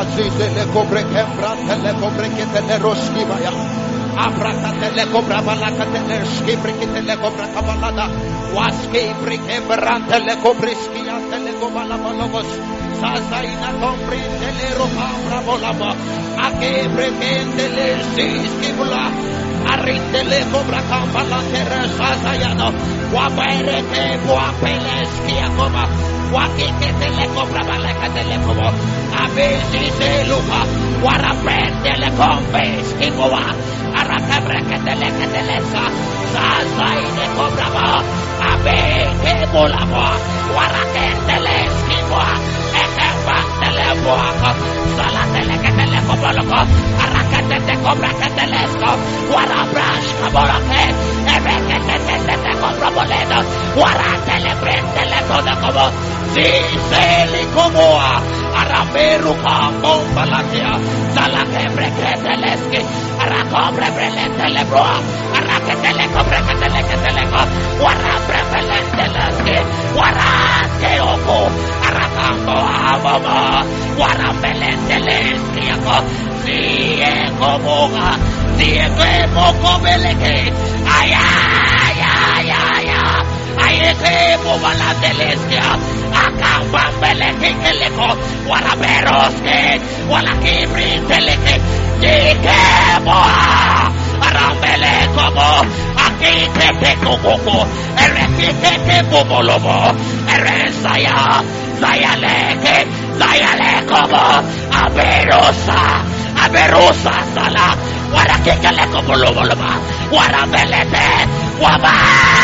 Azizele kobre kembra tele kobre ketele roski baya. Abraka tele kobra balaka tele skibri ketele kobra kabalada. Waski brike brantele kobriski antele kobala balogos. Sazaina kombri tele roka brabolaba. Ake breke tele siskibula. Arindele kobra kambala terra sazayano. Wabereke wapeleski akoba. Wakike tele kobra balaka tele kobo. Abesi seluka. Warapendele kombeski boa. Arakabreke tele ketelesa. Sazaine kobra ba. Abeke bolabo. Warakendele skiboa. Ekebantele boaka. Salatele ketele koboloko. Arakatete kobra ketelesko. Warabrash kaborake. Ebeke ketete kobra boledo. Waratele brendele kodokobo. Zizeli koboa. Araberu kambomba latia. Salakebre keteleski. Arakobre brelentele broa. Araketele kobre ketele keteleko. Warabre brelenteleski. Warate oko. Arakambo abomo. Warambelenteleski ako. Siye koboga. Siye keboko beleke. Ayayayaya. Ayeke bobalateleski. Akamba beleke keleko. Waraberoske. Walakibri teleke. Dikeboa. Arambele kobo. Akikete kokoko. Erekikete bobolobo. Eresaya. Zayaleke. Zayale kobo. Aberusa sala. Warakikele koboloboloma. Warambelete. Waba.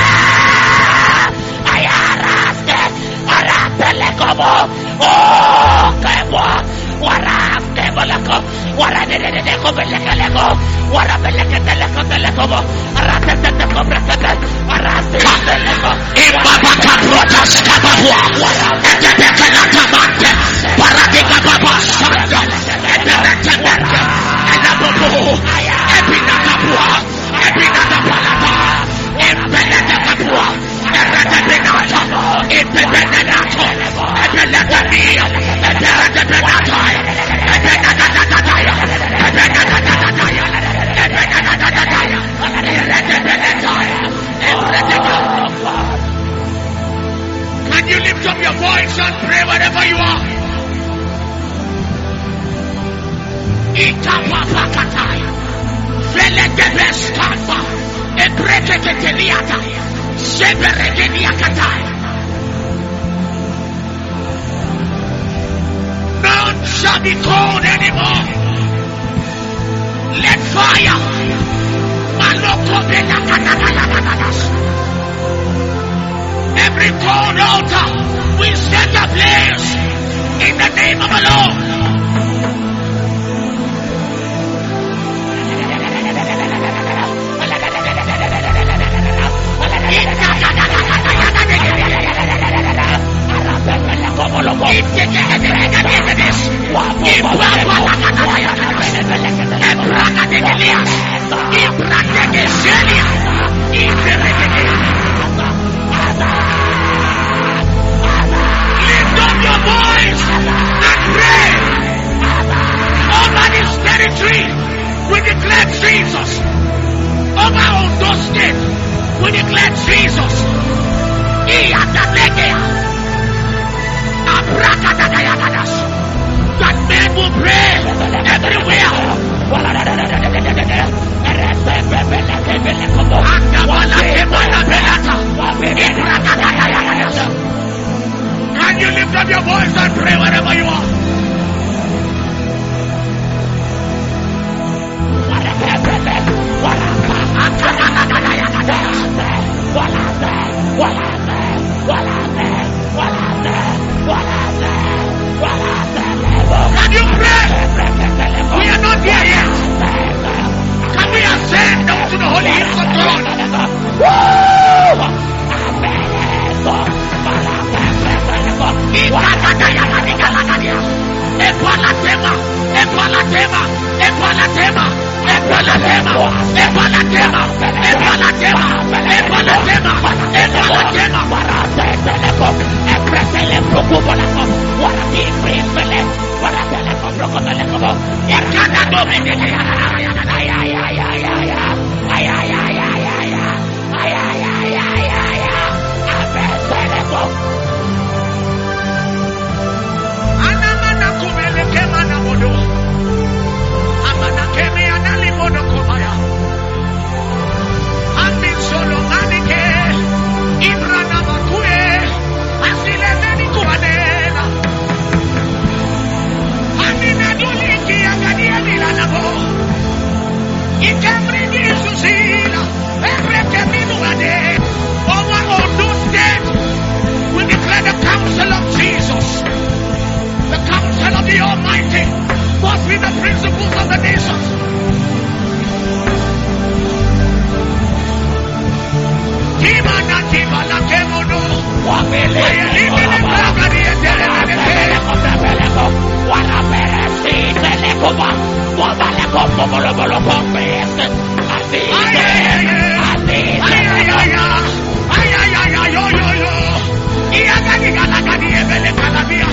Ayaraske. Arambele kobo. Oh, keboa. Warake balako. Waradede kobelekeleko. Warabeleke teleko telekobo. Aratete kobrekete. Arateleko. Ibabaka protas kababua. Etebeke natamante. Paradika baba sanda. Eberetebeke. Enabobo. Ebinakabua. Ebinakapalata. Ebeletekabua. Eretebinata. Ebebenenato. Ebeletekabia. Eberetebinata. Can you lift up your voice and pray wherever you are? Itapapakataya. Veledebestamba. Ebrekeketeliata. Seberegeniakataya. None shall be cold anymore. Let fire. Every cold altar we set ablaze in the name of the Lord. Lift up your voice and pray over this territory. We declare Jesus. Over Ondo State, we declare Jesus. That men will pray everywhere. Can you lift up your voice and pray wherever you are? Can you pray? We are not here yet. Can we ascend up to the holy hills of God? Epalatema. Epalatema, epalatema, epalatema, epalatema, epalatema, Waratelekom, Epretelekom, Waratimbele, Waratelekom, Rokotelekom, Yakana Domine, Anamana kumele kemana modo, amana keme anali modo komaya. Amin solo manike, Ibrana makue, asile meni kuanela. Amina duliki agadi adila nabo, ikemri di susila, ebreke minu ade. Over all those dead, we declare the counsel of Jesus. The counsel of the Almighty must be the principles of the nations. Kimana kimana kemono. Wamele kimana bagadi etelele. Warapere si telekoma. Wabaleko bomolo bombese. Asi. Iagadi galagadi ebele kalabia.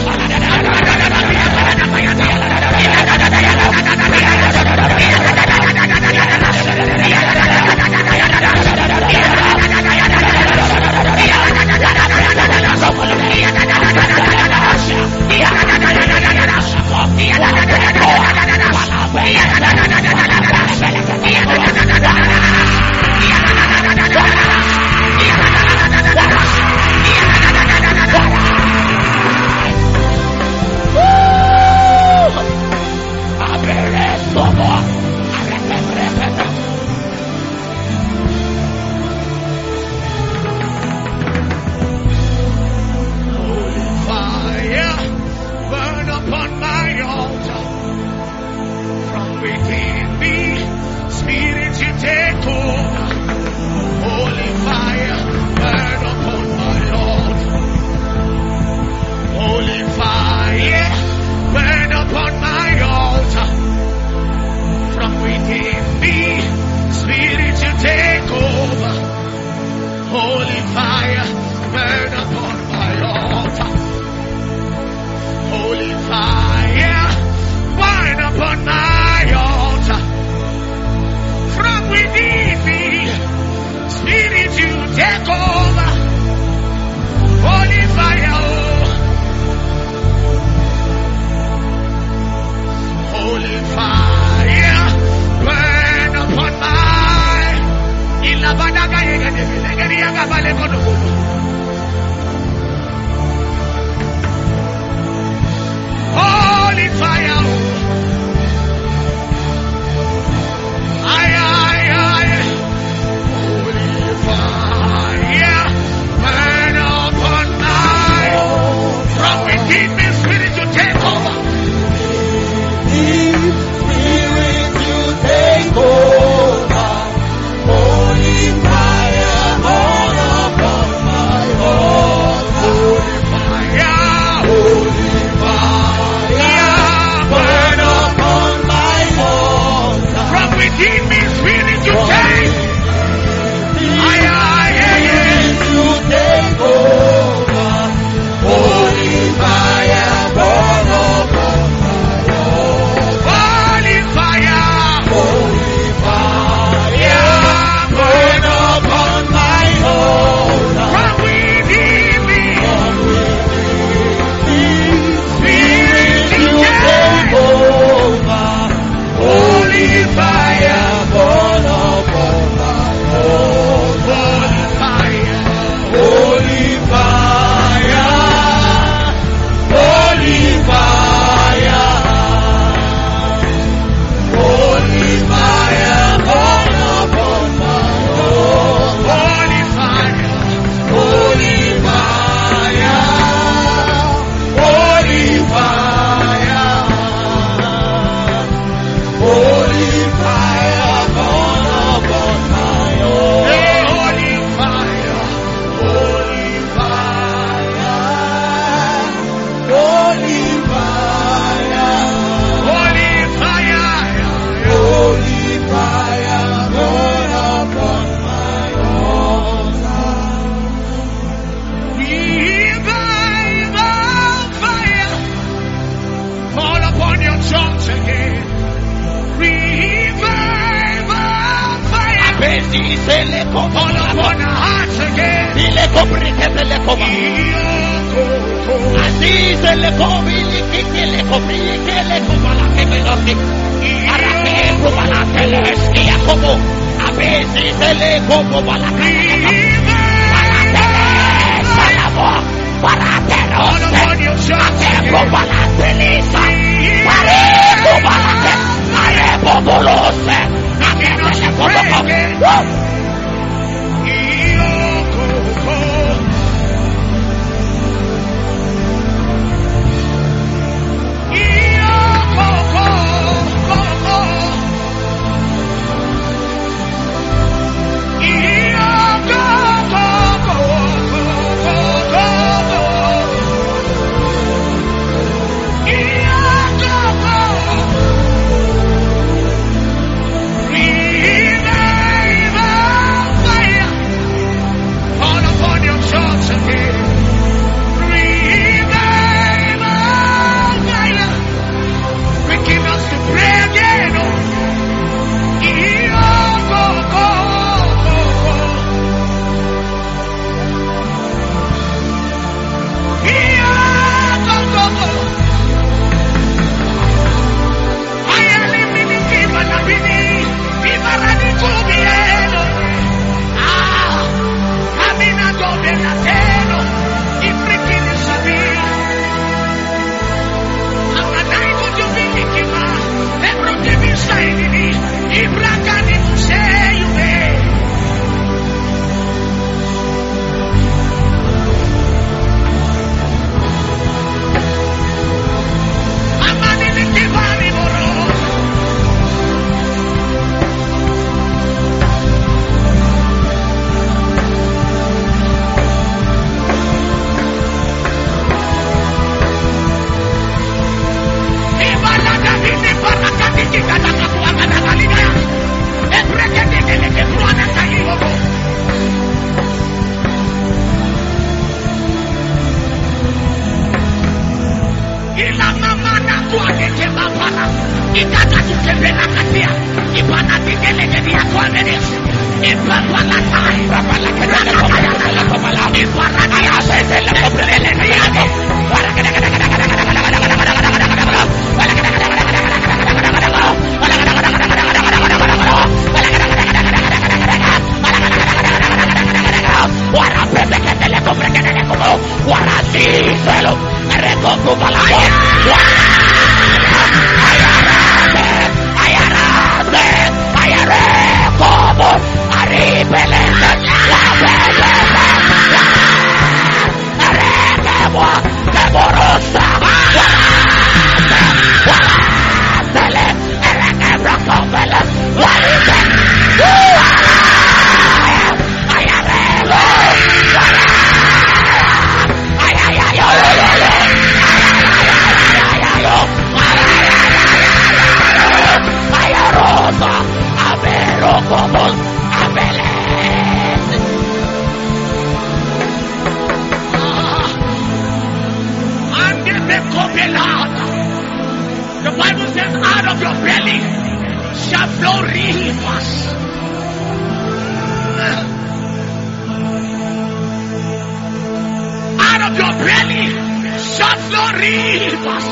Burn upon my altar. Revival fire. Fall upon your church again. Revival fire. Fall upon our hearts again. The Bible says, out of your belly shall flow rivers. Out of your belly shall flow rivers.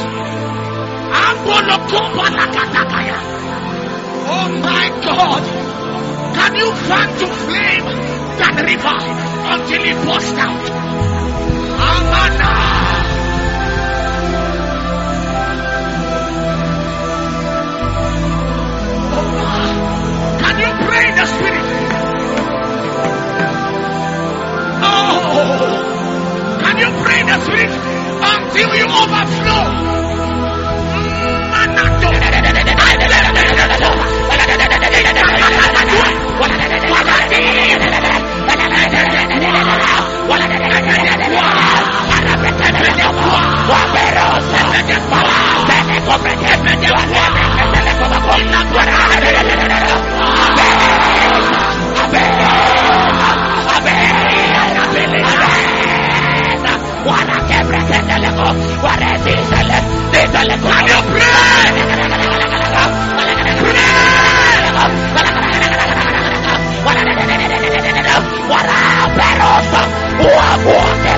Oh my God. Can you fan to flame that river until it bursts out? Amana. Can you pray in the spirit? Oh, can you pray in the spirit until you overflow?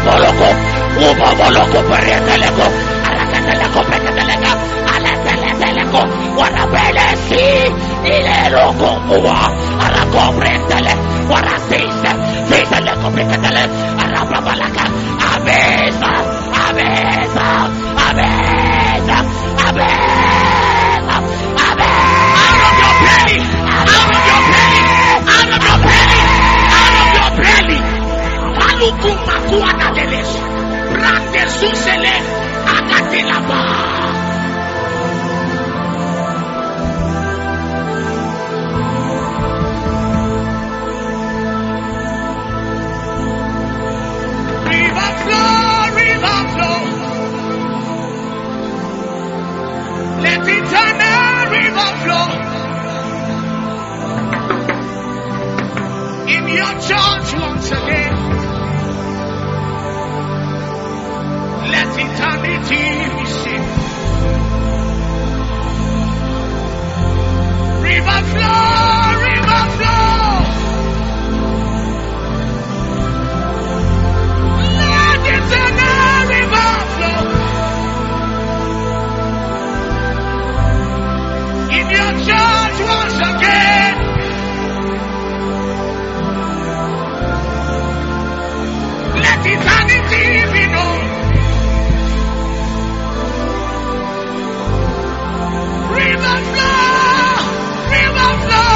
Moloko, Uba Moloko, Periateleko, Alakateleko, Pekateleka, Alateleko, Warabelesi, Ileroko, Mua, Alacobrentele, Warasise, Fiseleko, Pekatele, Arababalaka, Abesa, Abesa, Abesa, Abesa, Abesa. Out of your belly, out of your belly, out of your belly, out of your belly. Maluku makuana deles, brande susele, agatilaba. River flow, let eternal river flow in your church once again. Let eternity be seen. River flow, river flow. Let eternal river flow in your church once again. Let eternity be known. River flow, river flow.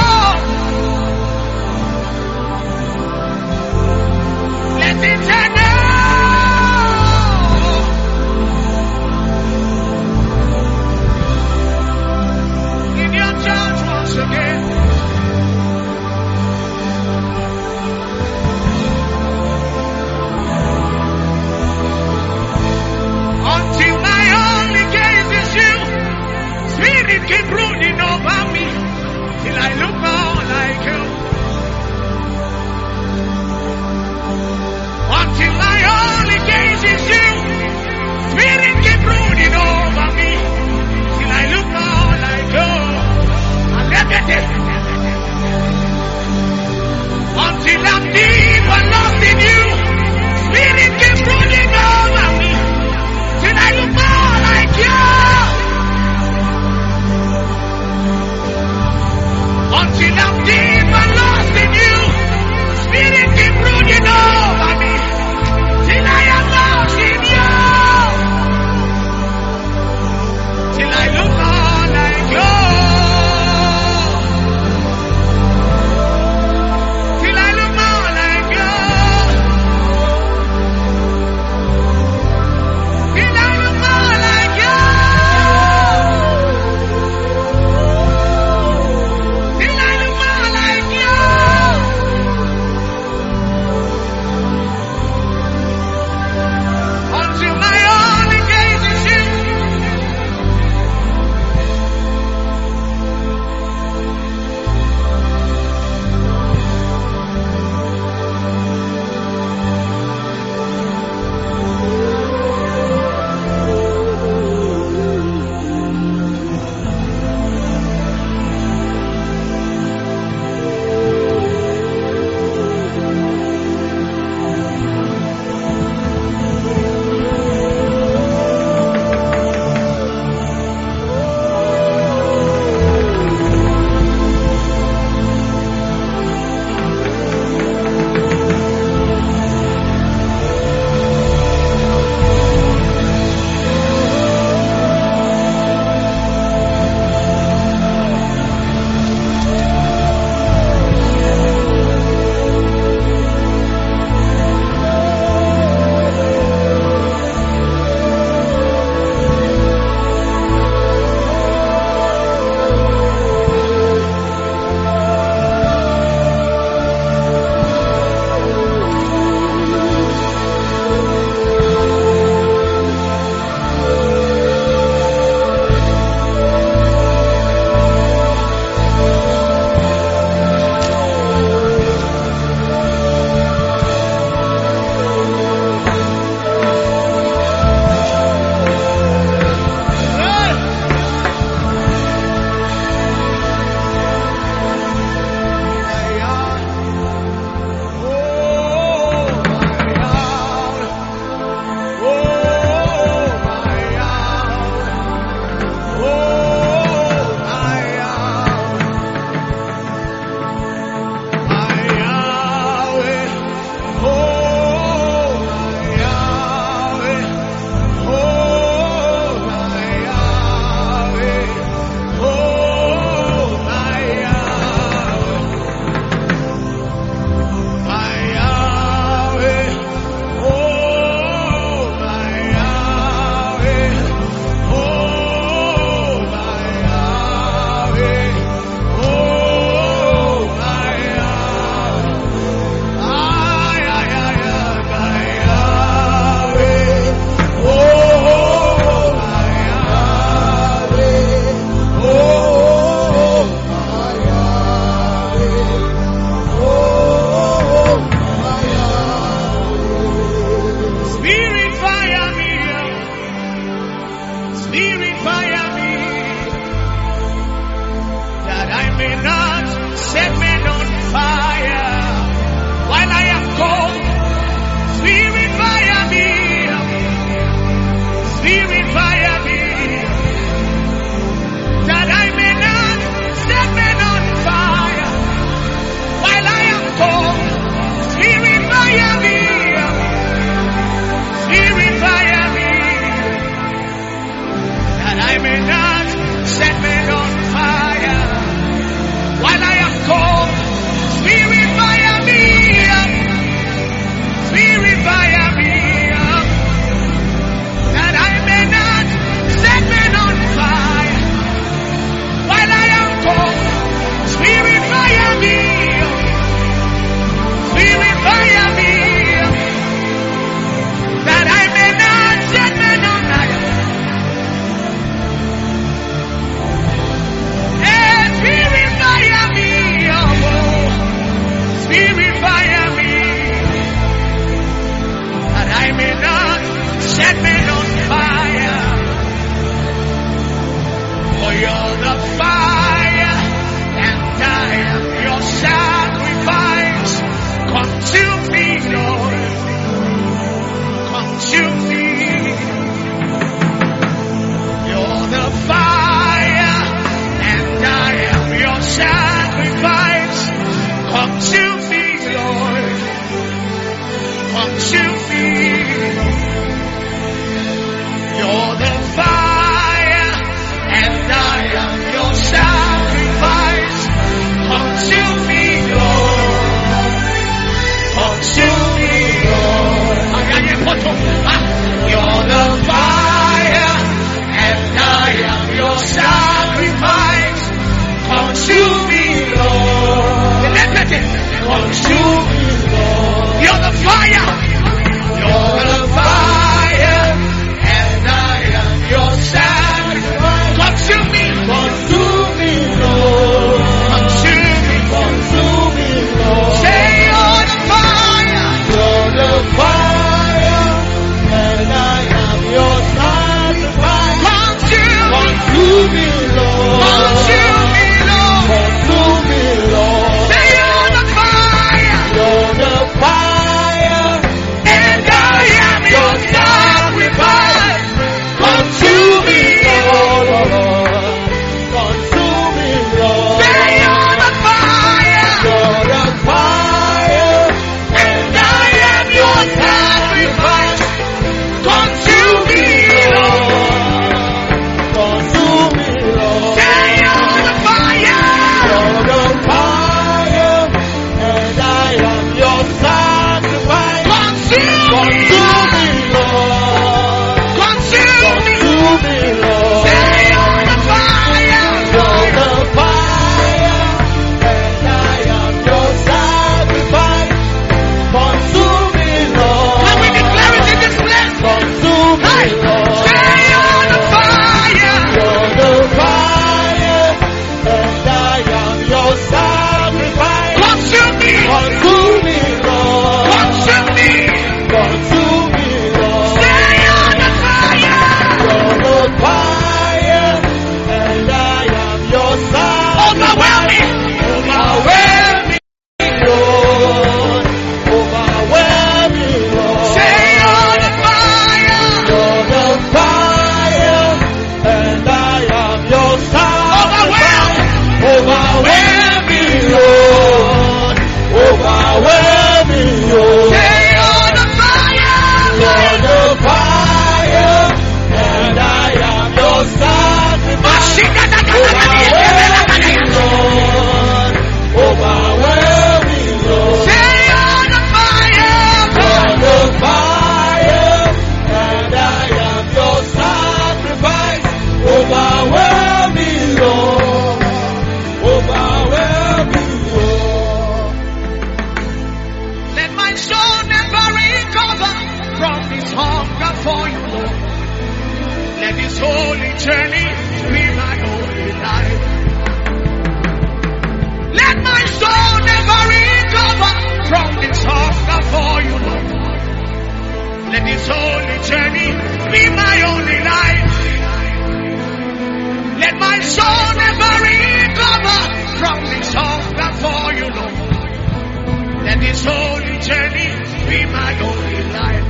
Let this holy journey be my only life.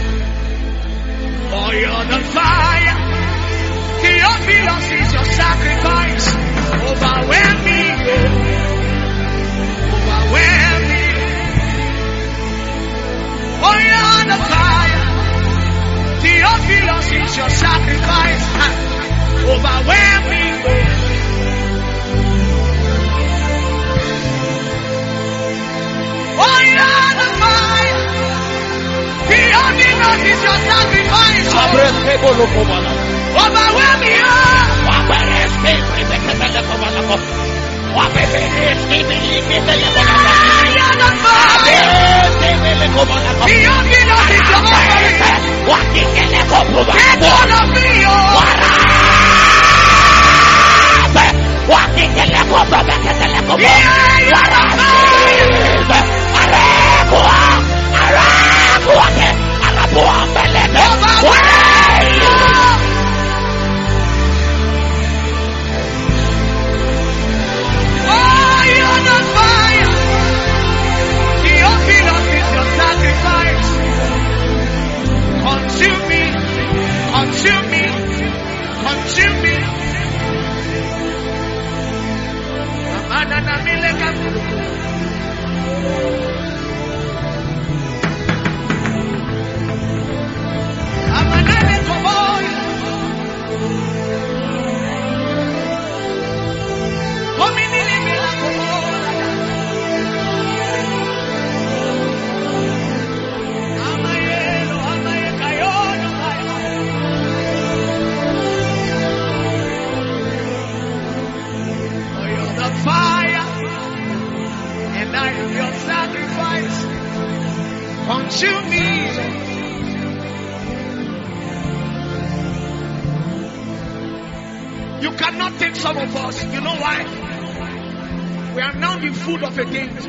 For you're the fire. Theophilus is your sacrifice. Overwhelm me, overwhelm me. For you're the fire. Theophilus is your sacrifice. Overwhelm me, oh, you're the fire. Theophilus is your sacrifice. Overwhelm me, consume me, consume me, consume me. Consume me. You cannot take some of us. You know why? We are now the food of a gate.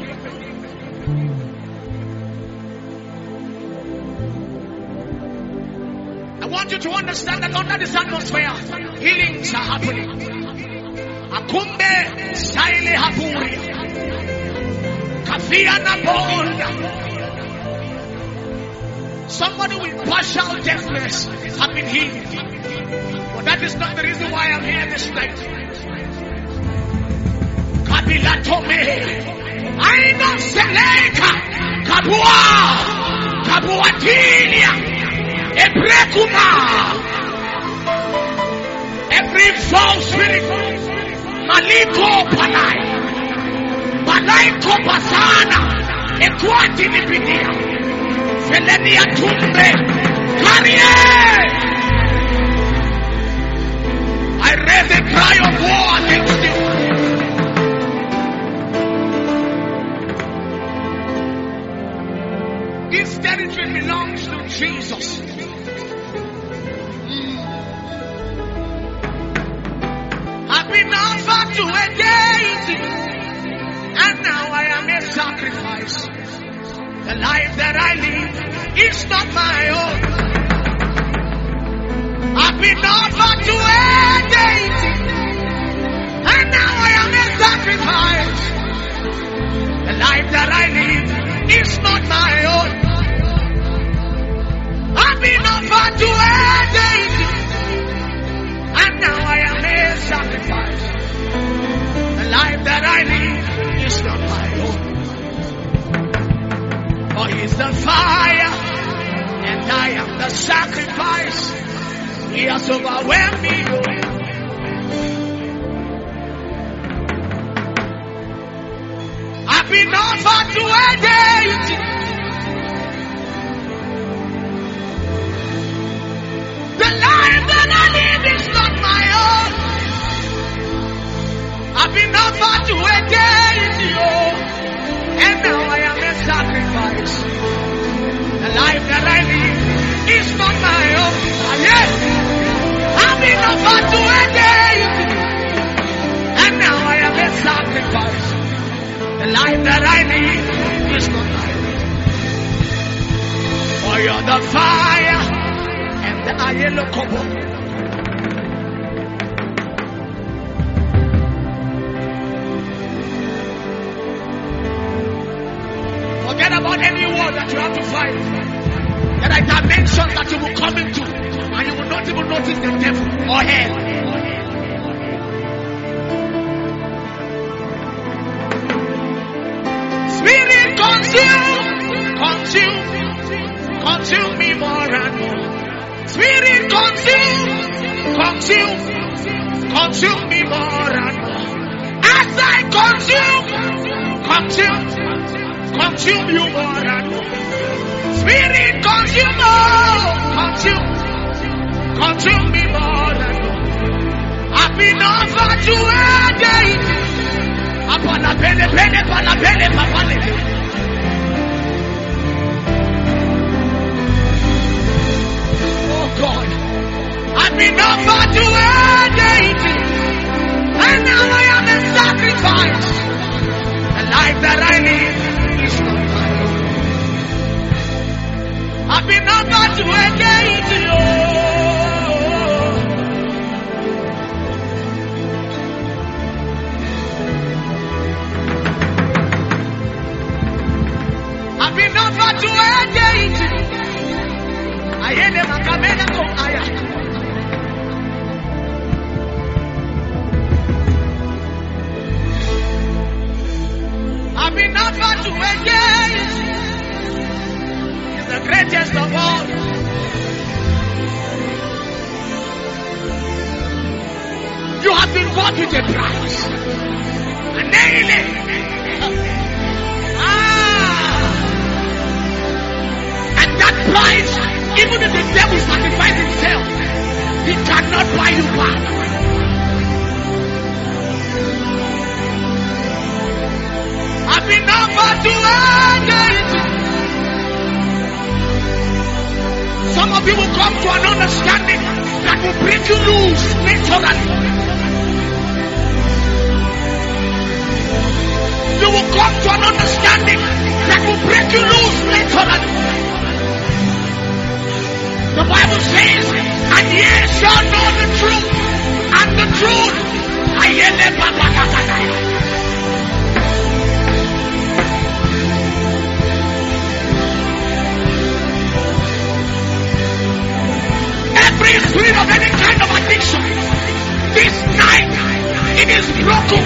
I want you to understand that under this atmosphere, healings are happening. Akumbe Saile Hapuri. Kafia Naponda. Somebody with partial deafness have been healed. But that is not the reason why I'm here this night. Kabila Tome. I know Seleka. Kabua. Kabuatinia. Ebrekuma. Every false spirit. Maliko Panai. Panaiko Pasana. Equati Nipidia. Selenia Tumbe. Carrier. I raise a cry of war against you. This territory belongs to Jesus. I've been offered to a deity, and now I am a sacrifice. The life that I live is not my own. I've been offered to a deity, and now I am a sacrifice. The life that I live is not my own. I've been offered to a deity, and now I am a sacrifice. The life that I live is not my own. For He's the fire, and I am the sacrifice. He has overwhelmed me. I've been offered to a deity, the life that I live is not my own. I've been offered to a deity, and now I am a sacrifice. The life that I live is not my own. Yes, I've been offered to a deity, and now I am a sacrifice. The life that I live is not my own. For you're the fire and the yellow cover. For about any war that you have to fight. There are dimensions that you will come into, and you will not even notice the devil or hell. Spirit, consume me more and more. Spirit, consume me more and more. As I consume you more and more. Spirit, consume me more and more. I've been offered to a day. Upon a pele, oh God, I've been offered to a deity, and now I am a sacrifice. The life that I live is not my own. I've been offered to a deity, oh. I've been offered to a deity. I hear them coming and go higher. I've been offered to a deity. He's the greatest of all. You have been bought with a price. And daily. Price, even if the devil sacrifices himself, he cannot buy you back. I've been offered to deity. Some of you will come to an understanding that will break you loose literally. You will come to an understanding that will break you loose literally. The Bible says, and ye shall know the truth, and the truth, every spirit of any kind of addiction, this night, it is broken.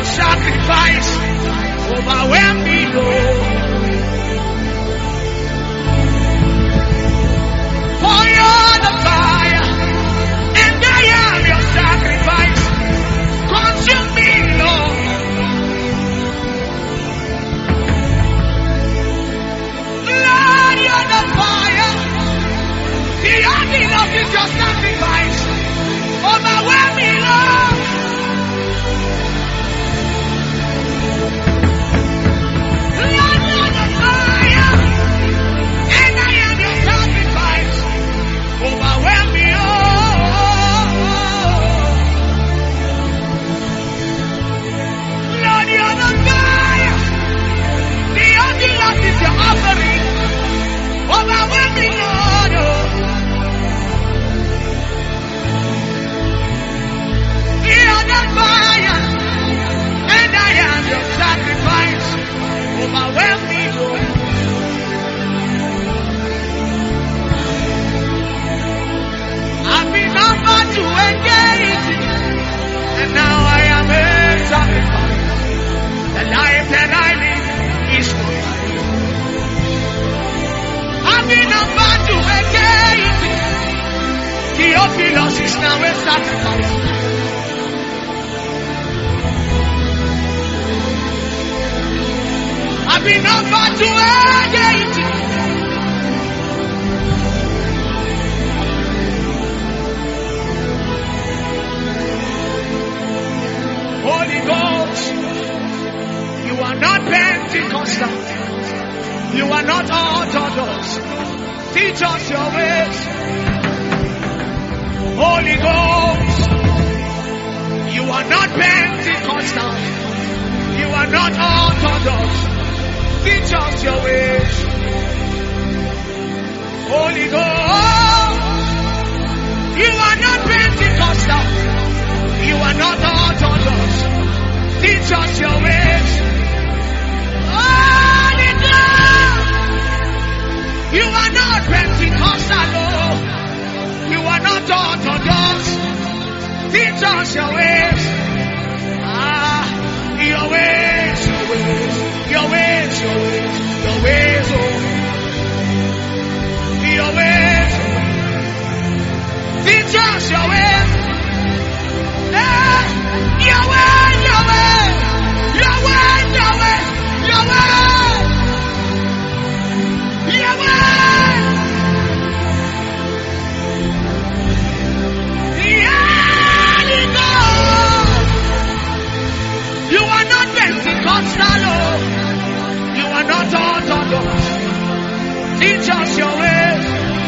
your sacrifice. Overwhelm me, Lord. For you're the fire, and I am your sacrifice. Consume me, Lord. Lord, you're the fire. The only love is your sacrifice. Overwhelm me, Lord. Lord, you're the fire, and I am your sacrifice. Overwhelm me, oh. Lord, you're the fire. The only love is your offering. Overwhelm me, Lord, oh. You're the fire, and I am your sacrifice. Overwhelm me, Lord. I've been offered to engage, and now I am a sacrifice. The life that I live is for you. I've been offered to engage. Theophilus is now a sacrifice. I've been offered to engage. Holy Ghost, you are not Pentecostal. You are not Orthodox. Teach us your ways. Holy Ghost, you are not Pentecostal. You are not Orthodox. Teach us your ways. Holy Ghost, you are not Pentecostal. You are not Orthodox. Teach us your ways. Holy Ghost, you are not Pentecostal. No. You are not Orthodox. Teach us your ways. Your ways, your ways, your ways, your ways, your ways, oh. Your ways. Teach us your ways. Your way, your way, your way, your way, your way, your way. Yeah, you are not Pentecostal, you are not Orthodox. Teach us your ways.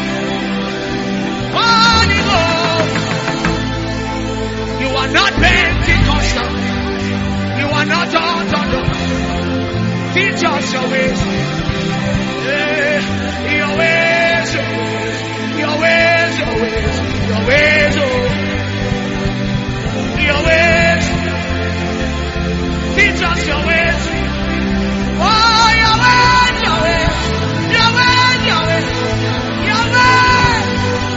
Holy Ghost, you are not Pentecostal. You are not Orthodox. Teach us your ways. Your ways, your ways, your ways, your ways, oh. Your ways. Teach us your ways. Oh, your ways, your ways, your ways, your ways, your ways.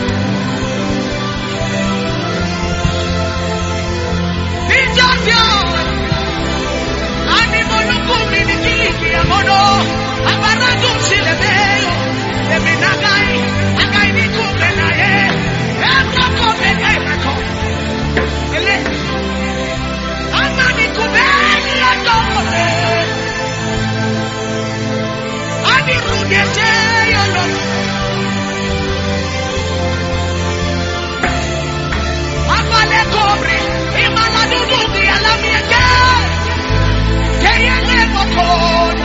Teach us your ways. Animolukumi nikiki amono. Abaradu silebeo. Eminagai. Agai nikume na ye. Emroko menemeko. Ele. Amani kubeni atokome. Ani rudete yono. Amale kobre. Imana duduki alamiete. Keyele mokona.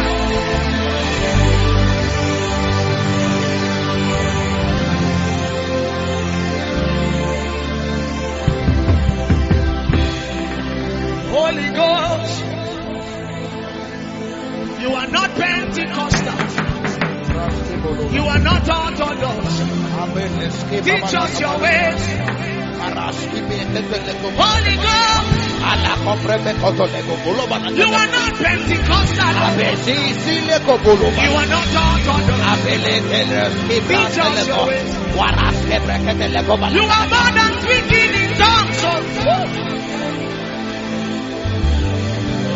Holy Ghost, you are not Pentecostal. You are not Orthodox. Teach us your ways. Holy Ghost, you are not Pentecostal. You are not Orthodox. Teach us your ways. You are more than speaking in tongues.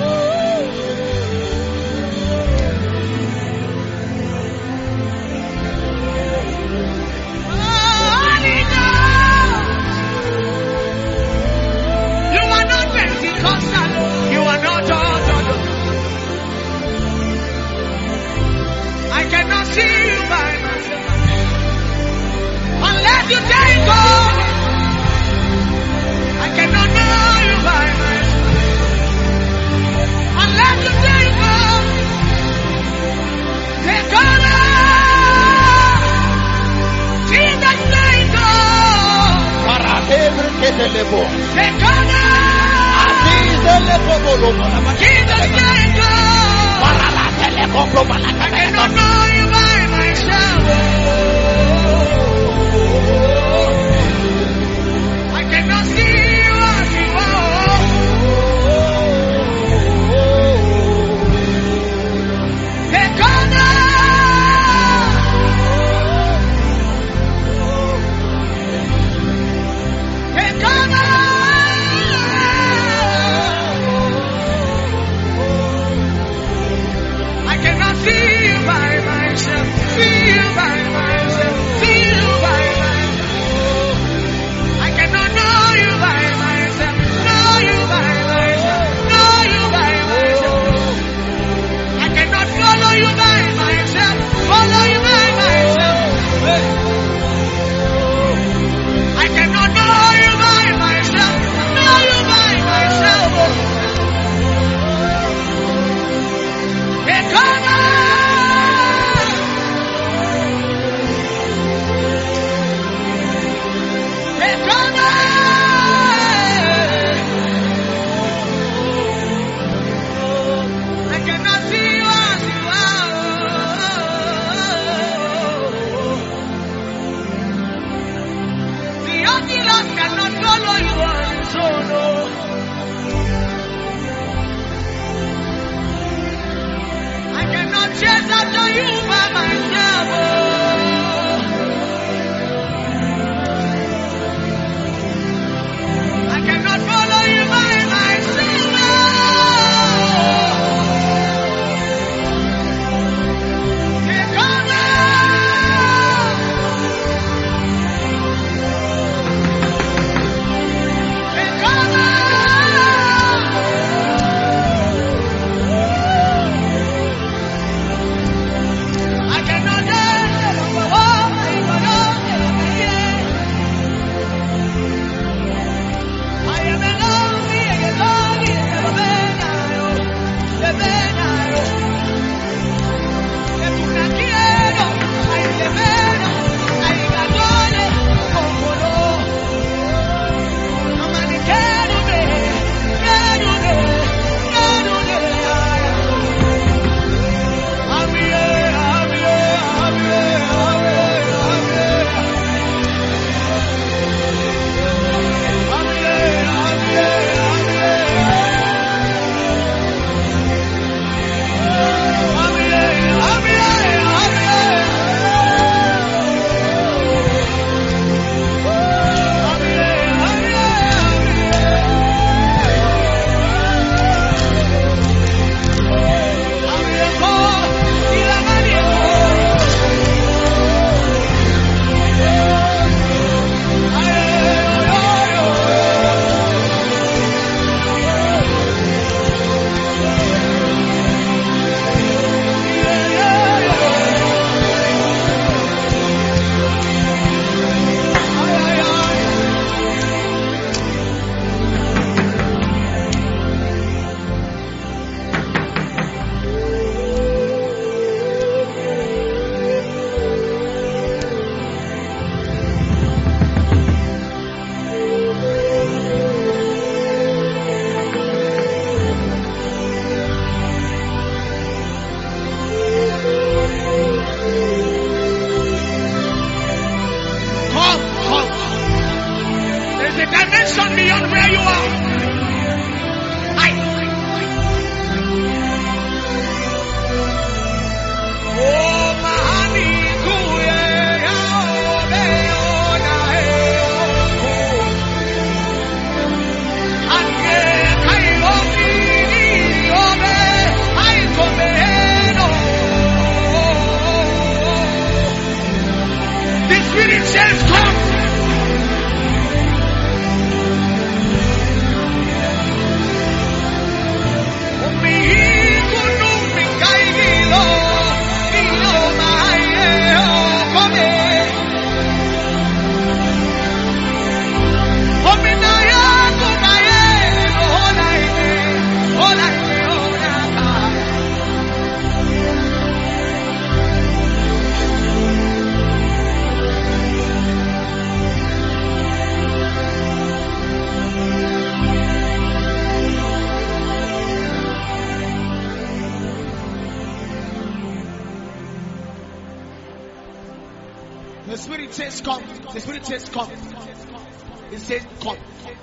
The Spirit says come. The Spirit says come. It says come.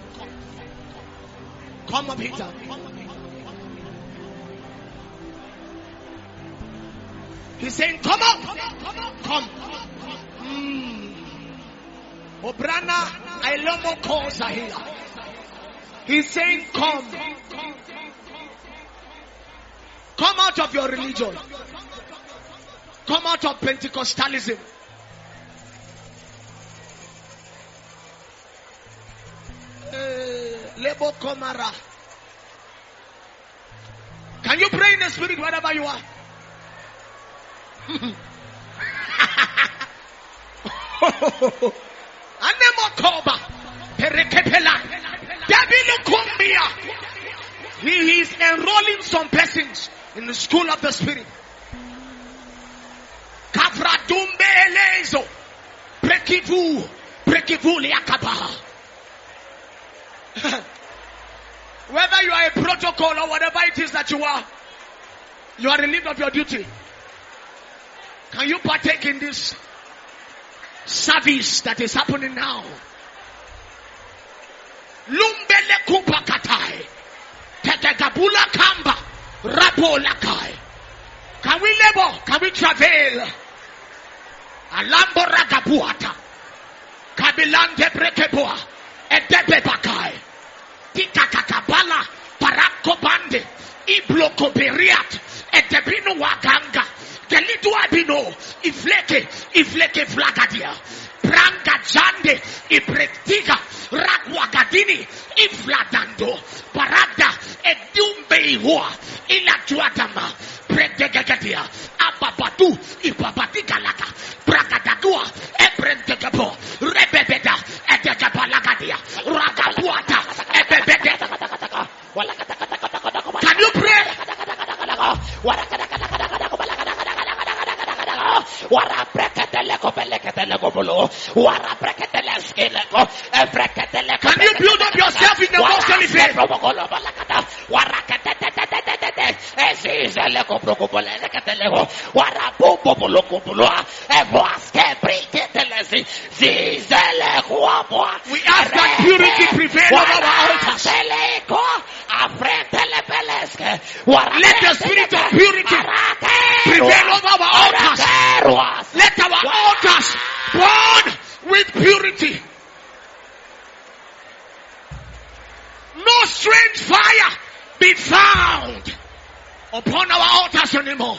Come up, Peter. He's saying come up. Come. Obrana Ailomo Kosa here. He's saying come. Come out of your religion. Come out of Pentecostalism. Lebo Komara. Can you pray in the Spirit wherever you are? Anemokoba Perekepela Dabilukumbia. He is enrolling some persons in the school of the Spirit. Kavradumbe elezo Prekivu liakabaha. Whether you are a protocol or whatever it is that you are relieved of your duty. Can you partake in this service that is happening now? Lumbele kupa katai. Tetegabula kamba. Rapo lakai. Can we labor? Can we travail? Alambo ragabuata. Kabilante brekeboa. Edebe bakai. Tikakakabala. Parakobande. Ibloko beriat. Edebino waganga. Gelidu abino. Ifleke flagadia. Pranga jande. Ibrektiga. Rakwagadini. Ifladando. Parada. Edumbe ihua. Ilatuatama. Predegagadia. Ababatu. Ibabatigalaka. Bragadagua. Ebrendegabo. Rebebeda. Edegabalagadia. Ragabuata. Ebebede. Can you pray? Can you build up yourself in the most holy faith? We ask that purity prevail over our altars. Let the spirit of purity prevail over our altars. Let our altars burn with purity. No strange fire be found upon our altars anymore.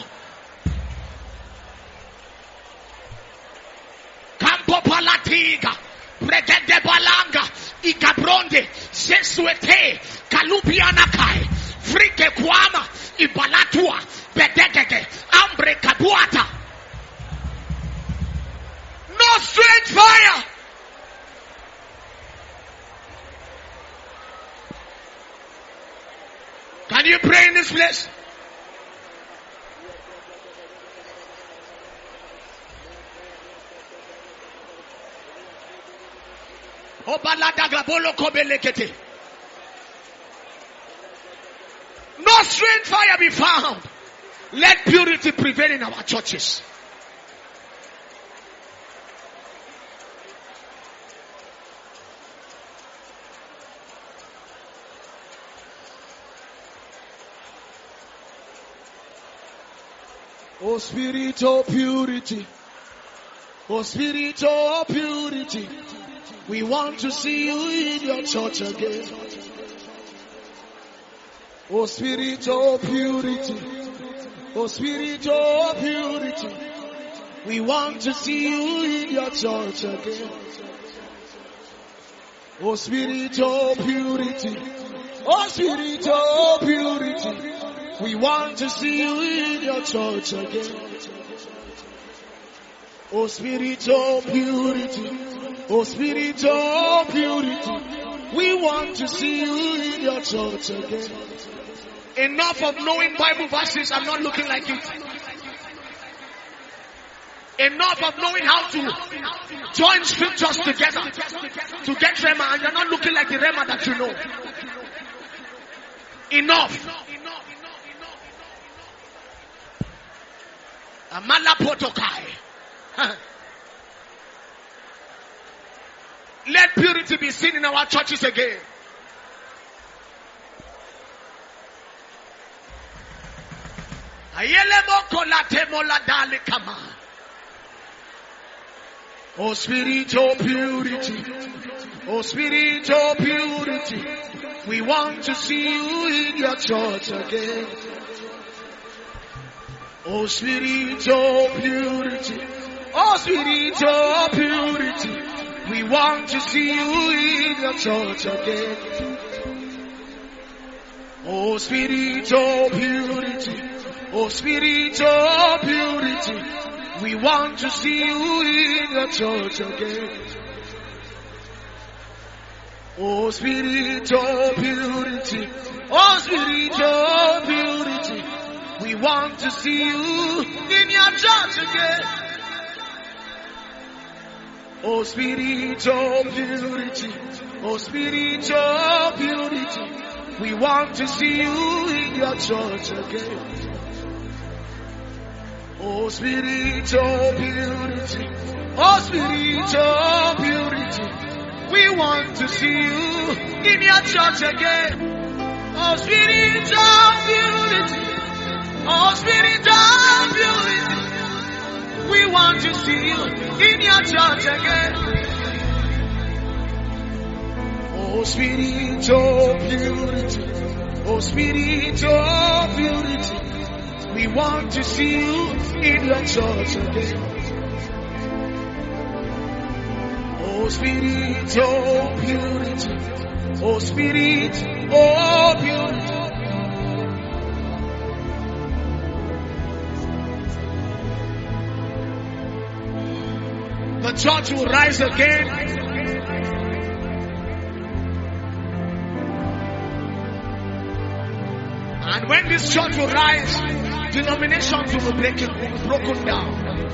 Campo Palatiga, Pregede Balanga, Ikabronde, Sesuete, Kalupianakai, Frike Kwama, Ibalatua, Bedegege, Ambre Kabuata. No strange fire. Can you pray in this place? No strange fire be found. Let purity prevail in our churches. Oh Spirit of purity, oh Spirit of purity, we want to see you in your church again. Oh Spirit of purity, oh Spirit of purity, we want to see you in your church again. Oh Spirit of purity, oh Spirit of purity, we want to see you in your church again. Oh Spirit of purity, oh Spirit of purity, we want to see you in your church again. Enough of knowing Bible verses and not looking like it. Enough of knowing how to join scriptures together to get Rema and you're not looking like the Rema that you know. Enough. Amala Potokai. Let purity be seen in our churches again. Oh spiritual purity, oh spiritual purity, we want to see you in your church again. Oh spiritual purity, oh spiritual purity, we want to see you in your church again. Oh spiritual purity, oh spiritual purity, we want to see you in your church again. Oh spiritual purity, oh spiritual purity, we want to see you in your church again. Oh spiritual purity, oh spiritual purity, we want to see you in your church again. Oh spiritual purity, oh spiritual purity, we want to see you in your church again. Oh spiritual purity, oh spiritual purity, we want to see you in your church again. Oh spiritual purity, oh spiritual purity, we want to see you in your church again. Oh spiritual purity, oh spirit, oh purity. The church will rise again. And when this church will rise, denominations will be broken down.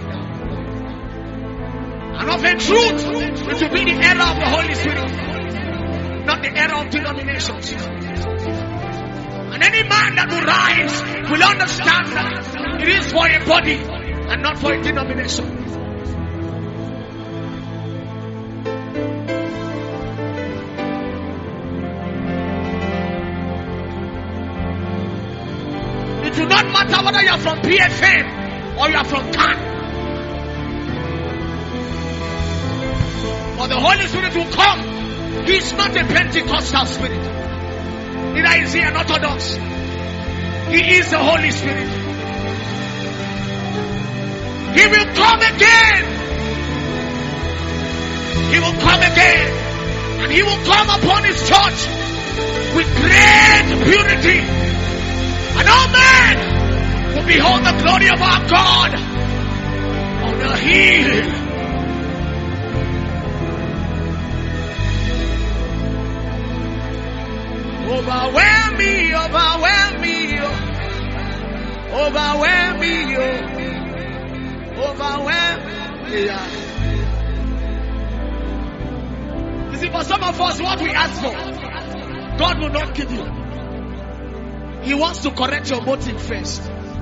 And of a truth, it will be the era of the Holy Spirit, not the era of denominations. And any man that will rise will understand that it is for a body and not for a denomination. It will not matter whether you are from PFM or you are from CAN. But the Holy Spirit will come. He is not a Pentecostal spirit. Neither is he an Orthodox. He is the Holy Spirit. He will come again. He will come again. And he will come upon his church with great purity. And all men will behold the glory of our God on the hill. Overwhelm me, overwhelm me, overwhelm me, overwhelm me. You see, for some of us, what we ask for, God will not give you. He wants to correct your motive first.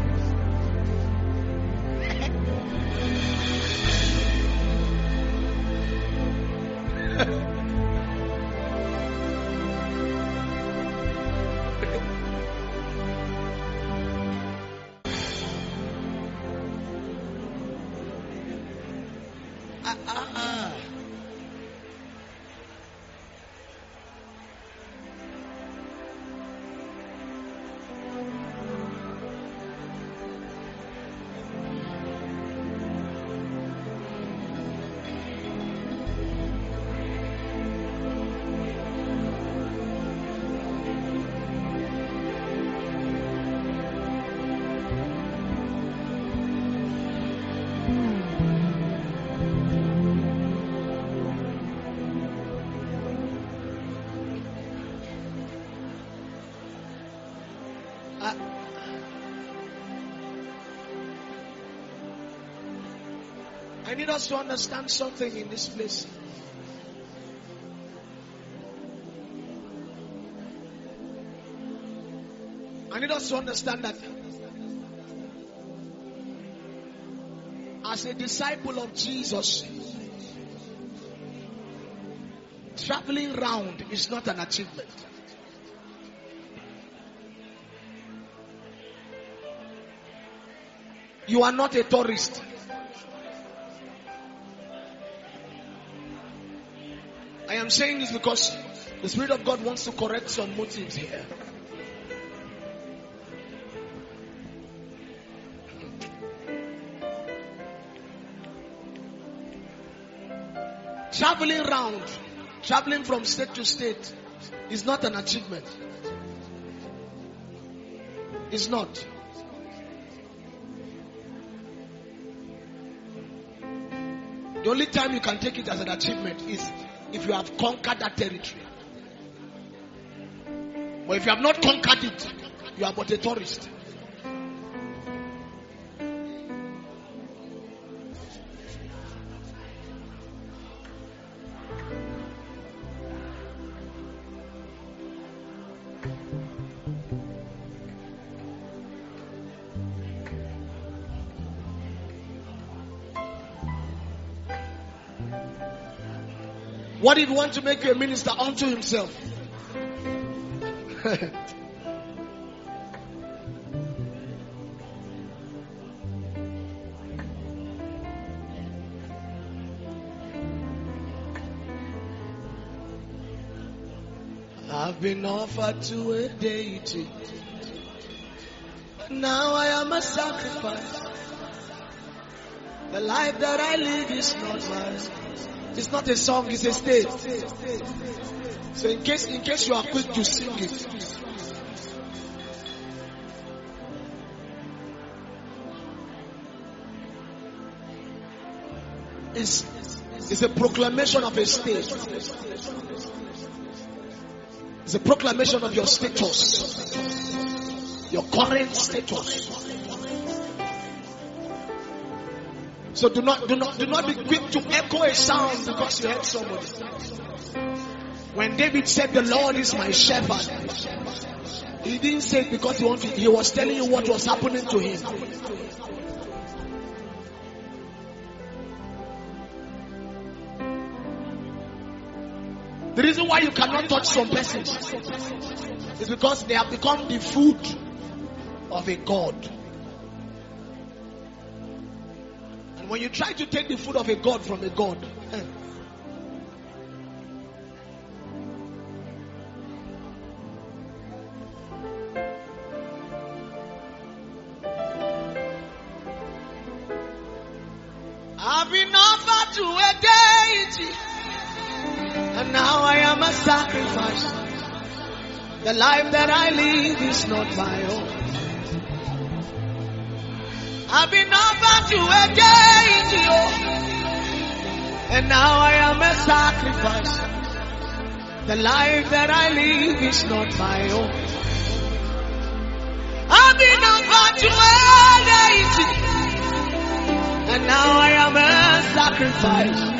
I need us to understand something in this place. I need us to understand that as a disciple of Jesus, traveling round is not an achievement. You are not a tourist. I am saying this because the Spirit of God wants to correct some motives here. Traveling round, traveling from state to state is not an achievement. It's not. The only time you can take it as an achievement is if you have conquered that territory. But if you have not conquered it, you are but a tourist. What did he want to make you a minister unto himself? I've been offered to a deity. Now I am a sacrifice. The life that I live is not mine. It's not a song, it's a state. So in case you are quick to sing it. It's a proclamation of a state. It's a proclamation of your status. Your current status. So do not be quick to echo a sound because you heard somebody. When David said, "The Lord is my shepherd," he didn't say it because he was telling you what was happening to him. The reason why you cannot touch some persons is because they have become the food of a god. When you try to take the food of a god from a god, I've been offered to a deity, and now I am a sacrifice. The life that I live is not my own. I've been offered to a deity, and now I am a sacrifice. The life that I live is not my own. I've been offered to a deity, and now I am a sacrifice.